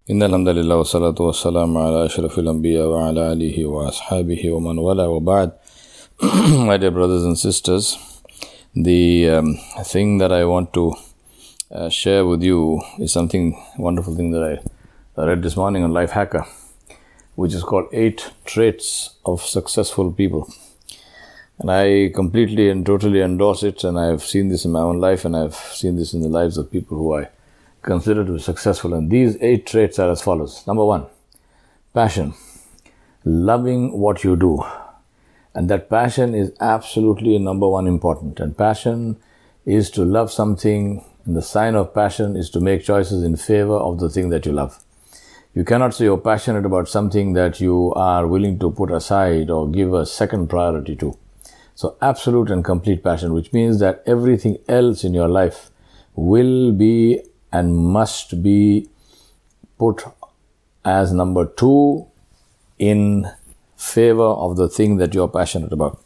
إن الحمد لله والصلاة والسلام على أشرف الأنبياء وعلى آله وأصحابه ومن والاه وبعد. My dear brothers and sisters, the thing that I want to share with you is something wonderful thing that I read this morning on Lifehacker, which is called 8 Traits of Successful People. And I completely and totally endorse it, and I've seen this in my own life, and I've seen this in the lives of people who I consider to be successful. And these 8 traits are as follows. Number 1, passion. Loving what you do. And that passion is absolutely number 1 important. And passion is to love something, and the sign of passion is to make choices in favor of the thing that you love. You cannot say you're passionate about something that you are willing to put aside or give a second priority to. So absolute and complete passion, which means that everything else in your life will be and must be put as number 2 in favor of the thing that you're passionate about.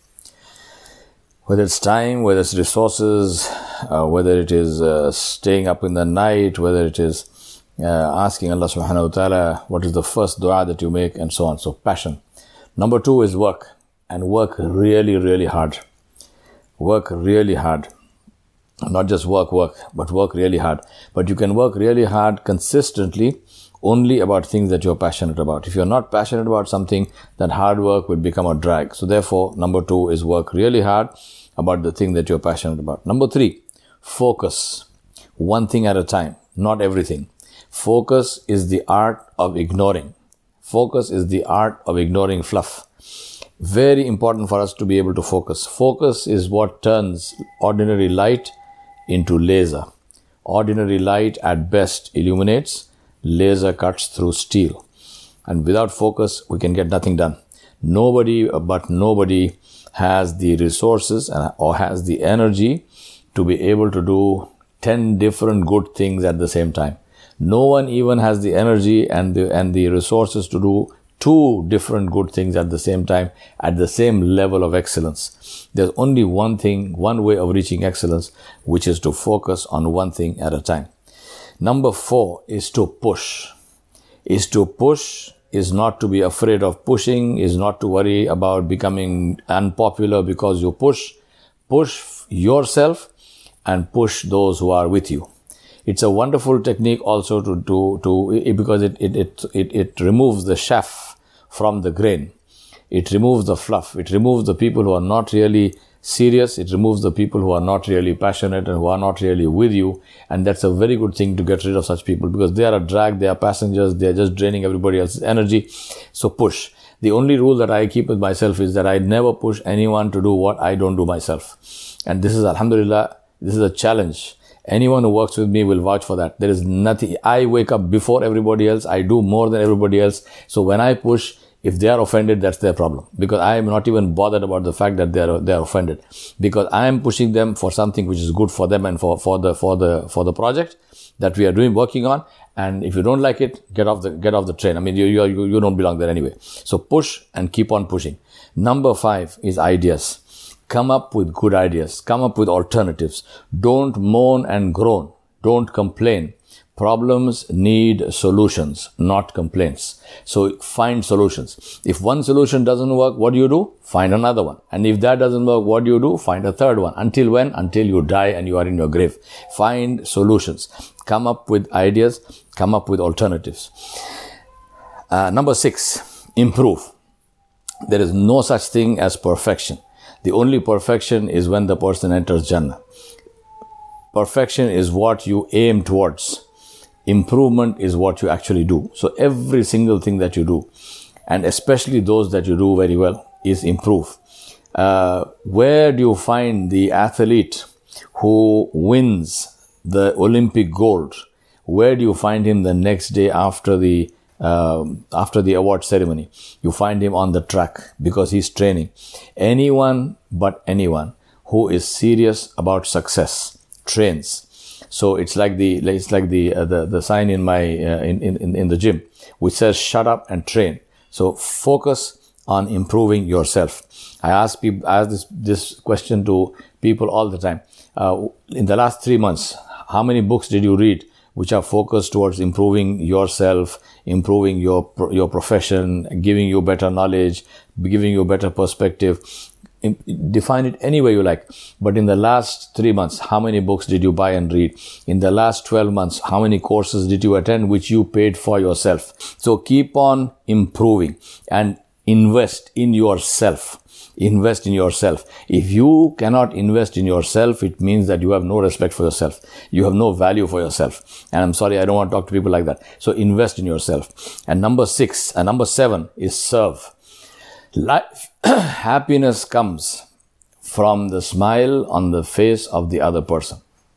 Whether it's time, whether it's resources, whether it is staying up in the night, whether it is asking Allah subhanahu wa ta'ala what is the first dua that you make, and so on. So passion. Number 2 is work, and work really, really hard. Work really hard. Not just work, but work really hard. But you can work really hard consistently only about things that you're passionate about. If you're not passionate about something, then hard work will become a drag. So therefore, number 2 is work really hard about the thing that you're passionate about. Number 3, focus. One thing at a time, not everything. Focus is the art of ignoring. Focus is the art of ignoring fluff. Very important for us to be able to focus. Focus is what turns ordinary light into laser. Ordinary light at best illuminates, laser cuts through steel. And without focus, we can get nothing done. Nobody has the resources or has the energy to be able to do 10 different good things at the same time. No one even has the energy and the resources to do 2 different good things at the same time, at the same level of excellence. There's only one thing, one way of reaching excellence, which is to focus on one thing at a time. Number 4 is to push. Is to push, is not to be afraid of pushing, is not to worry about becoming unpopular because you push. Push yourself and push those who are with you. It's a wonderful technique also because it removes the chaff from the grain. It removes the fluff. It removes the people who are not really serious. It removes the people who are not really passionate and who are not really with you. And that's a very good thing to get rid of such people, because they are a drag, they are passengers, they are just draining everybody else's energy. So push. The only rule that I keep with myself is that I never push anyone to do what I don't do myself. And this is, alhamdulillah, this is a challenge. Anyone who works with me will vouch for that. There is nothing. I wake up before everybody else. I do more than everybody else. So when I push, if they are offended, that's their problem. Because I am not even bothered about the fact that they are offended. Because I am pushing them for something which is good for them and for the project that we are working on. And if you don't like it, get off the train. I mean, you don't belong there anyway. So push and keep on pushing. Number 5 is ideas. Come up with good ideas. Come up with alternatives. Don't moan and groan. Don't complain. Problems need solutions, not complaints. So find solutions. If one solution doesn't work, what do? Find another one. And if that doesn't work, what do? Find a third one. Until when? Until you die and you are in your grave. Find solutions. Come up with ideas. Come up with alternatives. Number 6, improve. There is no such thing as perfection. The only perfection is when the person enters Jannah. Perfection is what you aim towards. Improvement is what you actually do. So every single thing that you do, and especially those that you do very well, is improve. Where do you find the athlete who wins the Olympic gold? Where do you find him the next day after the award ceremony? You find him on the track, because he's training. Anyone who is serious about success trains. So it's like the sign in my in the gym, which says shut up and train. So focus on improving yourself. I ask this question to people all the time. In the last 3 months, how many books did you read which are focused towards improving yourself, improving your profession, giving you better knowledge, giving you better perspective. Define it any way you like. But in the last 3 months, how many books did you buy and read? In the last 12 months, how many courses did you attend which you paid for yourself? So keep on improving and invest in yourself. Invest in yourself. If you cannot invest in yourself, it means that you have no respect for yourself. You have no value for yourself. And I'm sorry, I don't want to talk to people like that. So invest in yourself. And number 7 is serve. Life, happiness comes from the smile on the face of the other person.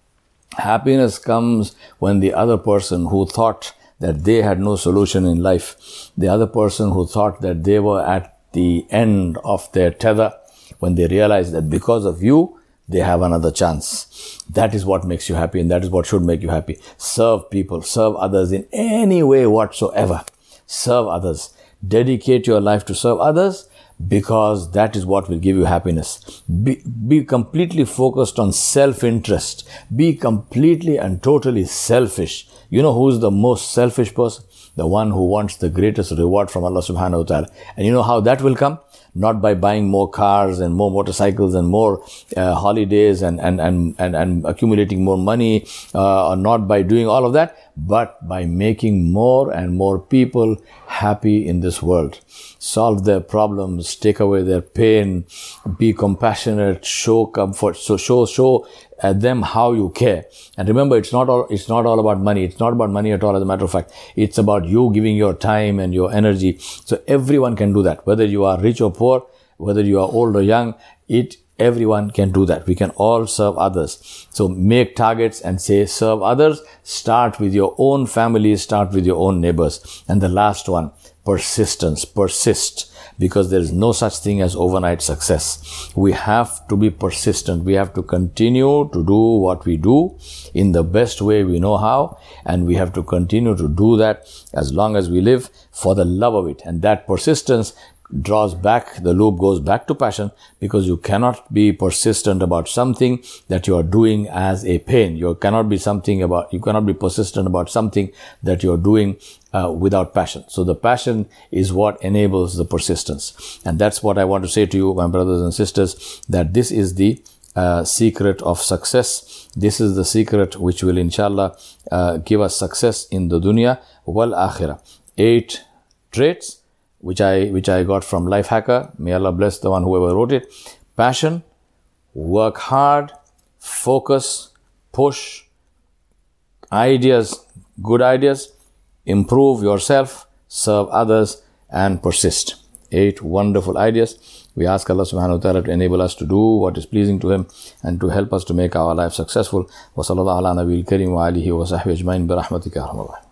Happiness comes when the other person who thought that they had no solution in life, the other person who thought that they were at the end of their tether, when they realize that because of you, they have another chance. That is what makes you happy, and that is what should make you happy. Serve people, serve others in any way whatsoever. Serve others. Dedicate your life to serve others, because that is what will give you happiness. Be completely focused on self-interest. Be completely and totally selfish. You know who is the most selfish person? The one who wants the greatest reward from Allah subhanahu wa ta'ala. And you know how that will come? Not by buying more cars and more motorcycles and more holidays and accumulating more money, or not by doing all of that, but by making more and more people happy in this world. Solve their problems, take away their pain, be compassionate, show comfort, so show them how you care. And remember, it's not all about money. It's not about money at all, as a matter of fact. It's about you giving your time and your energy. So everyone can do that. Whether you are rich or poor, whether you are old or young, everyone can do that. We can all serve others. So make targets and say, serve others. Start with your own family. Start with your own neighbors. And the last one, persistence. Persist. Because there is no such thing as overnight success. We have to be persistent. We have to continue to do what we do in the best way we know how. And we have to continue to do that as long as we live, for the love of it. And that persistence draws back, the loop goes back to passion, because you cannot be persistent about something that you are doing as a pain. You cannot be persistent about something that you are doing without passion. So the passion is what enables the persistence. And that's what I want to say to you, my brothers and sisters, that this is the secret of success. This is the secret which will, inshallah, give us success in the dunya wal akhirah. 8 traits which I got from Lifehacker. May Allah bless the one whoever wrote it. Passion, work hard, focus, push, ideas, good ideas, improve yourself, serve others, and persist. 8 wonderful ideas. We ask Allah subhanahu wa ta'ala to enable us to do what is pleasing to Him and to help us to make our life successful. Wa sallallahu ala nabiyil kareem wa alihi wa sahbihi ajma'in bi rahmatika ya arhamar rahimin.